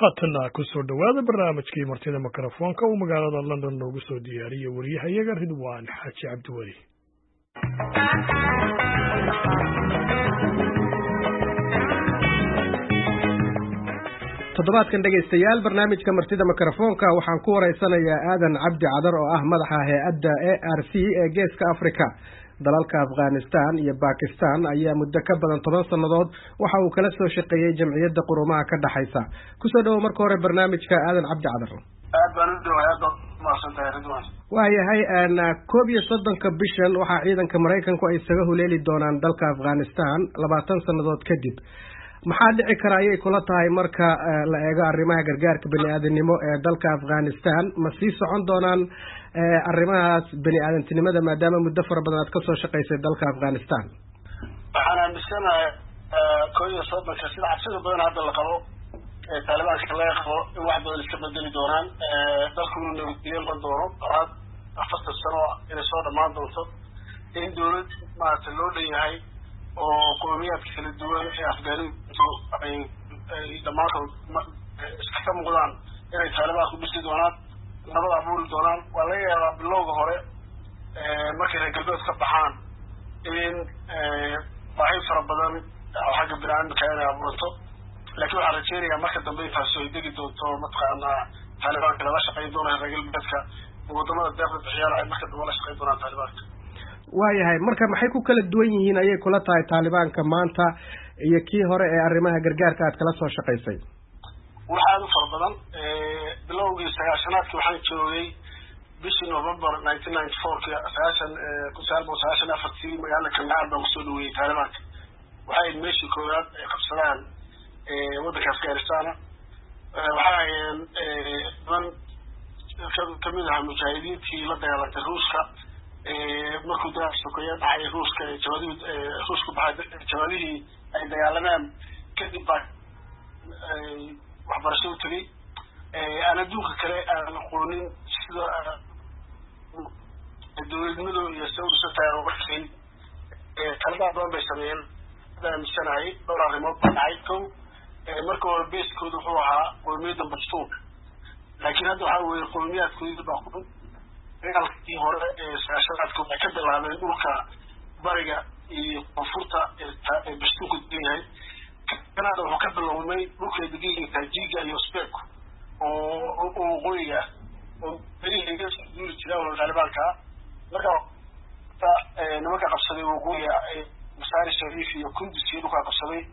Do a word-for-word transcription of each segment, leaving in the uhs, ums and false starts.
haatana ku soo dhawaada barnaamijkii martida mikrofoonka uu magaalada London noogu soo diyaariyay wariyahayaga Ridwaan Xaaji Cabdiweli. toddobaadkan dhageystayaal barnaamijka martida mikrofoonka waxaan ku wareysanayaa Aadan Cabdi Cadar oo ah madaxa hay'adda A R C ee Geeska Afrika. dalalka Afghanistan iyo Pakistan ayaa muddo ka badan toban sanadood waxa uu kala soo shaqeeyay jamciyadda qurumaha ka dhaxaysa. ku soo dhaw marka hore barnaamijka Aadan Cabdi Cadar. aad baan u dhawaada maashantahay Ridwaan. waayahay aan koob iyo soddonka bishan waxa ciidanka Mareykanku ay isaga huleeli doonaan dalka Afghanistan labaatan sanadood kadib. maxaa dhici kara ayay kula tahay marka la eego arrimaha gargaarka bani'aadanimo ee dalka Afghanistan ma sii socon doonaan arrimahaas bani'aadantinimada maadaama muddo fara badan aad ka soo shaqaysay dalka Afghanistan? waxaan aaminsanahay koob iyo soddonka sida cabsida badan hadda la qabo ee Taalibaanka laga qabo in wax badan iska bedeli doonaan dalku inuu nabadgelyo noqon doono daraad afartan sano inay soo dhammaan doonto in dowlad maanta loo dhanyahay oo qowmiyadka kala duwan ee Afghanistan ay dhamaantood iska ka muuqdaan inay Taalibaanku dhisi doonaan nabad abuuri doonaan waa laga yaabaa bilowga hore markay reer galbeed ka baxaan in baahi fara badan oo xagga bini'aadamka inay abuurto laakiin waxaan rajeynayaa marka dambe intaas ay degi doonto mataqaanaa Taalibaanka lala shaqayn doonaa reer galbeedka wadamada deeqda bixiyaal ay marka dambe la shaqayn doonaan Taalibaanka. waayahay marka maxay ku kala duwan yihiin ayay kula tahay Taalibaanka maanta iyo kii hore ee arrimaha gargaarka aad kala soo shaqaysay? waxa aad u fara badan bilowgii sagaashanaadkii waxaan joogay bishii November nineteen ninety-four kii sagaashan kun sagaal boqol sagaashan iyo afartii magaalada Kandahar baan kusoo dhaweeyay Taalibaanka. waxay meeshii koowaad ay qabsadaan waddanka Afghanistan waxaa hayeen niman kamid ahaa mujaahidiintii la dagaalantay Ruushka markuu dagaal sokeeye dhacay Ruushka jawaadihii Ruushku baxay jawaadihii ay dagaalameen kadib baa waxbarasho u tagay aan adduunka kale aan aqoonin sida dowladnimadu iyo sawir-sataay oo waxay talada badan bay sameeyeen aaminsanahay dhowr arrimood baa dhacay kow marka hore beeskooda wuxuu ahaa qowmiyadda Pashtuun laakiin hadda waxaa weeye qowmiyadkooda baa ku dagaalkii hore ee sagaashanaadku waxay ka bilaabeen dhulka bariga iyo koonfurta ee Pashtuunku degan Kanada wuxuu ka bilowmay dhulka deegaanka Tajiga iyo Uzbek oo oo qoyiga oo bariga duuli jira oo Taalibaanka marka nimanka qabsaday waqooyiga Masaari Sharif iyo Kunduz iyo dhulka qabsaday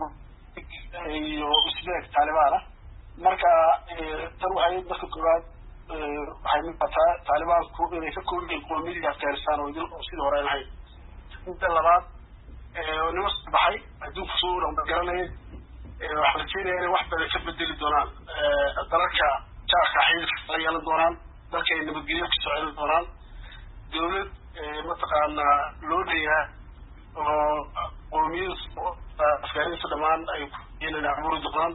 iyo Uzbek Taalibaana marka tan waxay dadka koowaad waxay muuqataa Taalibaanku inay ka kooban qowmiyadda Afghanistan oo sidoo hore ahayd. inta labaad ee nimas baxay adduunka soo dhawaanay waxaan rajeynayaa inay wax badan ka bedeli doonaan dalalka jaarka xiriirka la yeelan doonaan dalka ay nabadgelyo ku soo celin doonaan dowlad mataqaanaa loo dheeyaa oo qowmiyadda Afghanistan dhamaan ay inay abuuri doonaan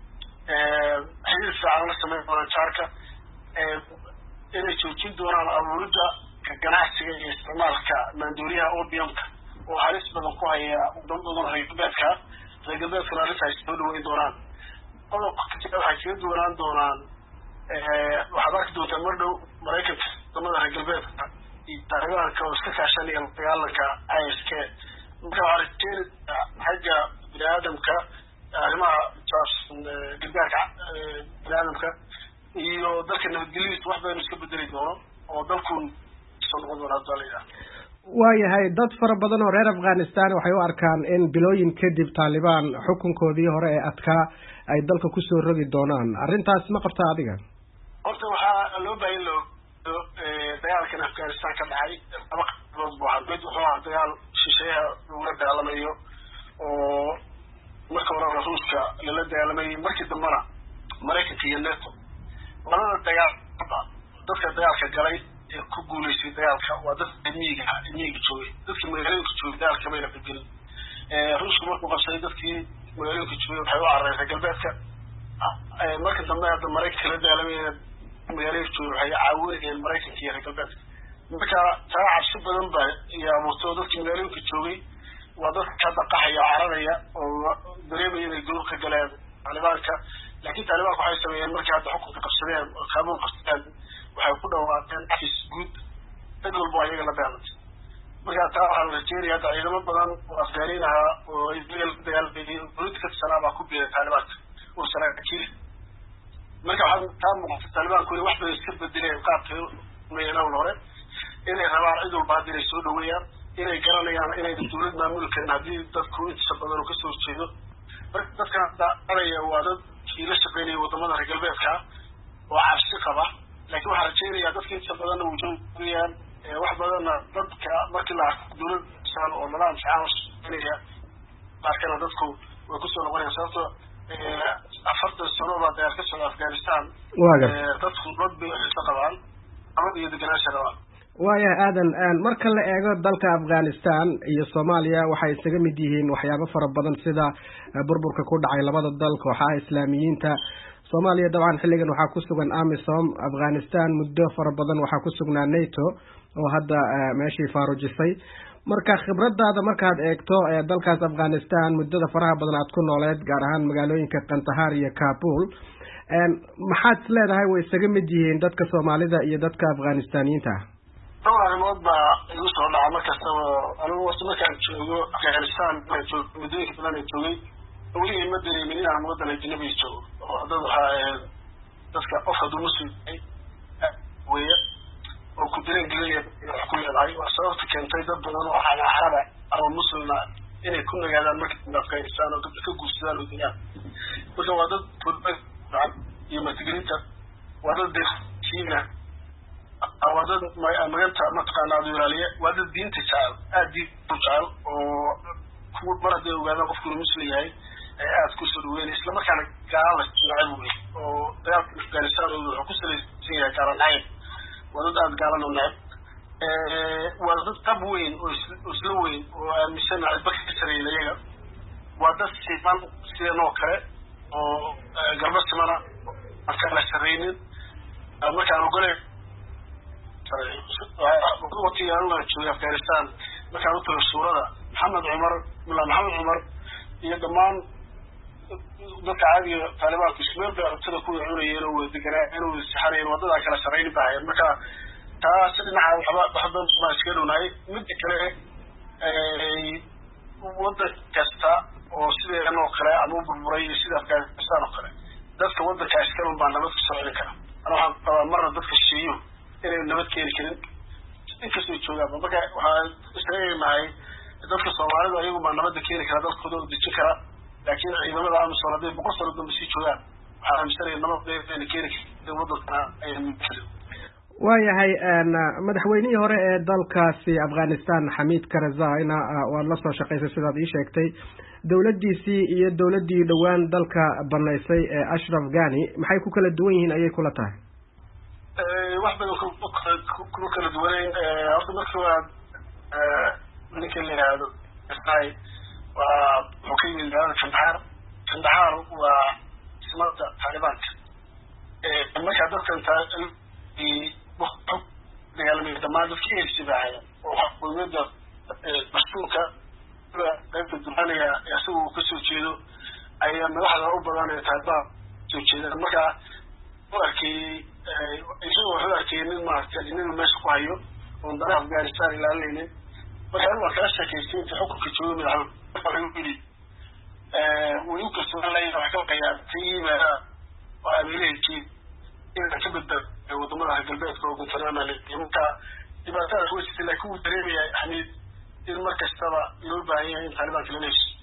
xiriir fiican la sameyn doonaan jaarka inay joojin doonaan abuuridda ganacsiga iyo isticmaalka maandooriyaha opiumka oo halis badan ku haya wadamada reer galbeedka reer galbeedkana arrintaas soo dhaweyn doonaan qodobka kale waxay kaga duwanaan doonaan waxaad arki doontaa mar dhow Mareykanka wadamada reer galbeedka iyo Taalibaanka oo iska kaashanaya dagaalanka I S K marka waxaa rajeynayaa xagga bini'aadamka arrimaha gargaarka bini'aadamka iyo dalka nabadgelyadiisa wax badan iska bedeli doono oo dalkun soo noqon doona dalaya. waayahay dad fara badan oo reer Afghanistan waxay u arkaan in bilooyin kadib Taliban xukunkoodii hore ee adkaa ay dalka ku soo rogi doonaan arrintaas ma qabtaa adiga? horta waxaa loo baahan loo dagaalkan Afghanistan ka dhacay laba qaybood buu ahaa mid wuxuu ahaa dagaal shisheeyaha lagula dagaalamayo oo marka hore Ruushka lala dagaalamayo markii dambana Mareykanka iyo NATO labada dagaal dadka dagaalka galay ee ku guuleystay dagaalka waa dadka miyiga miyiga joogay dadka magaalooyinka joogay dagaalka bayna beddelin Ruushku markuu qabsaday dadkii magaalooyinka joogay waxay u carareen galbeedka marka dambe hadda Mareykanka la dagaalamay magaalooyinka joogay waxay caawinayeen Mareykanka iyo galbeedka marka taa cabsi badan baa iyo abuurtay dadka magaalooyinka joogay waa dadka ka dhaqaxaya cararaya oo dareemaya inay dowladda galeen Taalibaanka laakiin taalibaanku waxay sameeyeen markii hadda xukunka qabsadeen oo kaabuul qabsadeen waxay ku dhawaaqeen xis guud cid walba ayaga la beelantay marka taa waxaa la rajeynaya hadda ciidamo badan oo afgaaniin ahaa oo israel dagaalbayay dowladda ka tirsanaa baa ku biiray taalibaanka oo saraakiil marka waxaa taa muuqata taalibaanku inay wax badan iska bedeleen qaabkay meelawl hore inay rabaan cid walba hadda inay soo dhaweeyaan inay garanayaan inay dowlad maamuli karin haddii dadku intiisa badan oo kasoo horjeedo marka dadkan daanaya waa dad kii la shaqeynaya wadamada reer galbeedka oo cabsi qaba laakiin waxaa rajeynayaa dadka intiisa badanna wujoogayaan wax badanna dadka markii la arko dowlad saan oo nidaam fiican shaqeynaya markana dadku way kusoo noqonayaan sababto afartan sano baa dagaal ka socda afghanistan dadku dad bay xiso qabaan amad iyo deganaansha rabaan waayahay aadan marka la eego dalka afghanistan iyo soomaaliya waxay isaga mid yihiin waxyaabo fara badan sida burburka ku dhacay labada dal kooxaha islaamiyiinta soomaaliya dabcan xilligan waxaa ku sugan amisom afghanistan muddo fara badan waxaa ku sugnaa nato oo hadda meeshii faarujisay marka khibradaada markaad eegto dalkaas afghanistan muddada faraha badan aad ku nooleed gaar ahaan magaalooyinka kandahar iyo kabul maxaad is leedahay way isaga mid yihiin dadka soomaalida iyo dadka afghanistaniyiinta dhowr arrimood baa igu soo dhaca markastaba anigu wasi markaan joogo afghanistan markaan joogo muddooyinka badan aan joogay weligay ma dareemin inaan waddan ajnabiga joogo oo dad waxaa ahayd dadka qof hadduu muslim yahay weeye oo ku dareen gelaya wax ku leedahay waa sababta keentay dad badan oo caraba ama muslimna inay ku nagaadaan marka afghanistan oo dadka ka guursadaan oo degaan marka waa dad fudbaan iyo martigelinta waa dad deeqsiina waa dad maganta mataqaana aad ilaaliya waa dad diinta jecel aada diinta jecel oo mar hadday ogaadaan qofku inuu muslim yahay aada kusoo dhaweynaya isla markaana gaala nacab wey oo dagaalka afghanistan wuxuu ku salaysan yahay gaala nacayb waa dad aada gaalan oo nacab waa dad qab weyn oo isla weyn oo aaminsan cidba ka sareyn iyaga waa dad siman sidan oo kale oo garba simana markaan la sareynin markaan ogole watiga anla joogay afghanistan markaan u tago suurada maxamed cumar mullah maxamed cumar iyo dhammaan dadka caadiga taalibaanku ismeel bay aragtada ku cunayeen oo deganaa oo saxareen wadada kala sareyni bahayen marka taas dhinaca waxba waxba baa iska dhownahay midda kale waddan kasta oo sideedan oo kale ama u burburay iyo sida afghanistan oo kale dadka waddanka iskalun baa nabad ku soo celin kara ana waxaan qabaa marna dadka shisheeyo inay nabad keeni karin inkastoo joogaanba marka waxaan isleeyahay dadka soomaalida ayagu baa nabadda keeni kara dadkooda oo dejin kara laakiin ciidamada amisom hadday boqol sano dambe sii joogaan waxaa aaminsanaya nabadayna keeni karin waddankana aynan karin waayahay madaxweynihii hore ee dalkaasi afghanistan xamiid karzayna waad la soo shaqaysay sidaad ii sheegtay dowladdiisii iyo dowladdii dhowaan dalka banaysay ee ashraf ghani maxay ku kala duwan yihiin ayay kula tahay wax badan kuma kala duwanayn horta marka waa ninka la yihahdo waa wuxuu ka yimid magaalada kandahar kandahar waa ismada taalibaanka markaa dadkan dagaalamay dhamaan dadka elsi baa ahayan oo qowmiyada mashtuurka qaybta dulanaya isaga uu kasoo jeedo ayaa madaxda u badan ee taalibaan soo jeedaan marka u arkeeyey isagoo wuxuu arkeeyey nin maaragtay nin meesha ku hayo oon dana afghanistan ilaalinaynin marka anigu waan kala sheekaystay inta xukunka jooga madaxweyne yidhi way u kalsoonaan lahayn wax ka qayaartay oo ameelahaykeed inaan ka badbaado wadamada reer galbeedka oo guntanaana leeyahay marka dhibaatadaas way jirtay laakiin wuu dareemaya xamiid in mar kastaba loo baahan yahay in taalibaanka lala heshiyo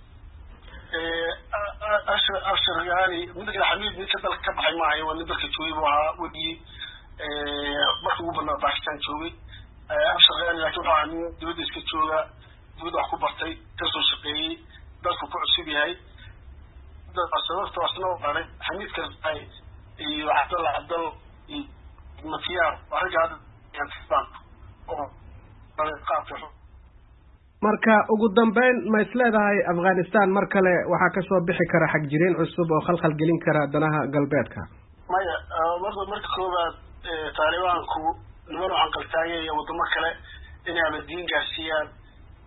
ashar yani midda kale xamiid ninka dalka ka baxay maahayo waa nin dalka joogay buu ahaa weligii marka ugu badnaa bakistan joogay ashar yani laakiin wuxuu ahaa nin dibadda iska jooga dibadda wax ku bartay kasoo shaqeeyey dalku ku cusub yahay sababta asna u dhalay xamiid karzay iyo cabdalla cabdal iyo matiyaar waa ragga hadda oo qaabka marka ugu dambeyn ma is leedahay afghanistan mar kale waxaa kasoo bixi kara xagjiriin cusub oo khalkhal gelin kara danaha galbeedka maya marka marka koobaad taalibaanku niman waxaan qaltaagaya wadamo kale inay ama diin gaarsiiyaan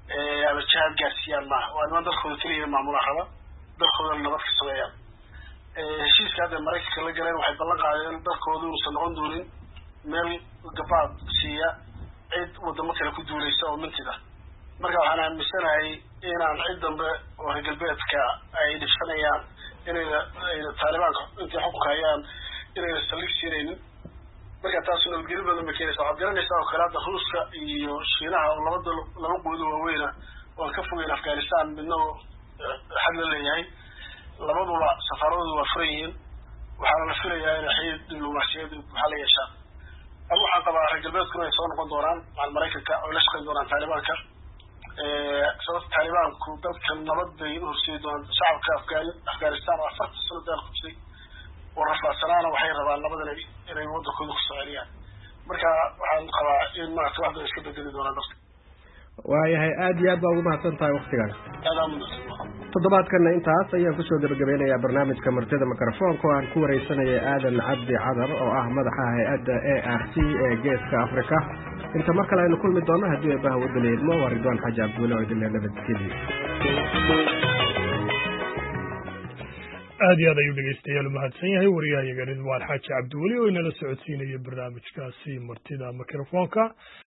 ama jihaad gaarsiiyaan maaha waa niman dalkooda keliya maamulaa raba dalkoodana nabad ka sameeyaan heshiiska hadda maraykanka la galeen waxay ballan qaadeen dalkoodu inuusan noqon doonin meel gabaad siiya cid wadamo kale ku duulaysa oo mintida marka waxaan aaminsanahay inaan cid dambe oo reer galbeedka ay dhibsanayaan inayna taalibaanka intay xukunka hayaan inayna saldhig siinaynin marka taas nabadgelyo badan bay keenaysaa waxaad garanaysaa oo kale hadda ruuska iyo shiinaha oo labada laba quudo waaweyna waan ka fogeyn afghanistan midna xad la leeyahay labaduba safaaradoodu waa furan yihiin waxaana la filayaa in xidhiidh diblomaasiyadeed waxaa la yeeshaa ama waxaan qabaa reer galbeedkuna ay soo noqon doonaan macal maraykanka oo la shaqayn doonaan taalibaanka sababta taalibaanku dadka nabad bay u horseedi doonaan shacabka afgaan afghanistan oo afartan sano daal qabsay oo rafaadsanaana waxay rabaan labadan inay wadankooda kusoo celiyaan marka waxaan qabaa in maarata wax badan iska bedeli doonaan dadka waayahay aada iyo aad baa ugu mahadsan tahay waktigaas toddobaadkana intaas ayaan kusoo gabagabeynayaa barnaamijka martida microfoonka oo aan ku wareysanaya aadan cabdi cadar oo ah madaxa hay-adda a r c ee geeska africa inta mar kale aynu kulmi doono haddii ay baha wadaleedmo waa ridwaan xaaji cabdulle oo idinle nabadgeliyo aad iyo aad ayuu dhegeystayaal umahadsan yahay wariyahayaga ridwaan xaaji cabdiweli oo inala socodsiinaya barnaamijkaasi martida microfoonka